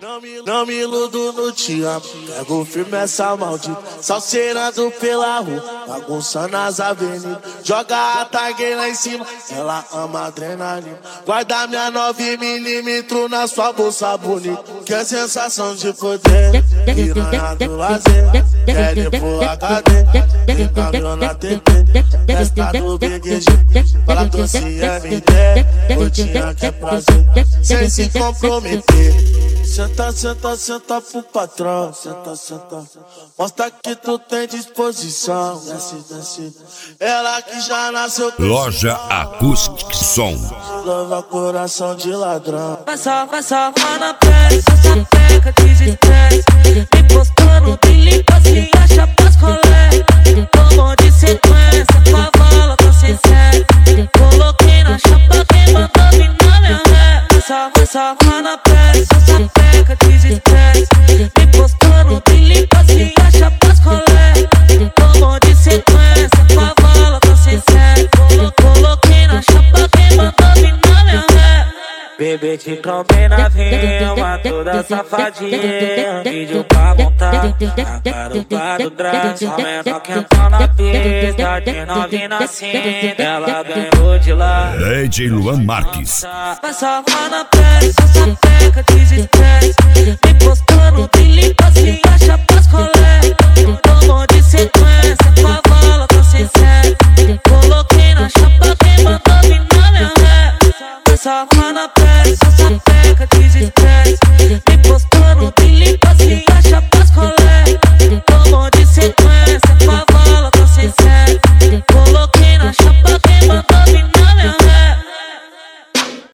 Não me iludo no te amo. Pego firme essa maldita, salseirando pela rua, bagunçando as avenidas. Joga a tag lá em cima, ela ama adrenalina. Guarda minha 9mm na sua bolsa bonita. Que é sensação de poder, piranha do lazer. Quer ir pro HD, tem caminhão na TT. Festa do BGG, fala doce MD. Rotinha que é prazer, sem se comprometer. Senta, senta, senta pro patrão. Senta, senta. Mostra que tu tem disposição. Desce, desce. Ela que já nasceu. Loja Acoustic Som. Lava coração de ladrão. Passa na pele, só peca de estresse. Me postou no limpa, se acha pras colegas. Tomou de sequência, com a bala, tô sem sério. Coloquei na chapa, quem mandou vir na minha ré. Passa na pele, só peca de estresse. Me postou no limpa, se acha pras colegas. Tomou de sequência, com a bala, tô sem sério. Coloquei na chapa, quem mandou vir na minha ré. Bebê te trombei na rima, toda safadinha. Vídeo pra montar a garupa do drag. Só menor que entrou na pista, de novinha na cinta. Ela ganhou de lá. DJ Luan Marques. Passa na pele, só peca de estresse. Me postou no limpa, se acha pras colegas. Tomou de sequência, com a bala, tô sem sério. Coloquei na chapa, quem mandou vir na minha ré. Passa na pele, só peca de estresse. Me postou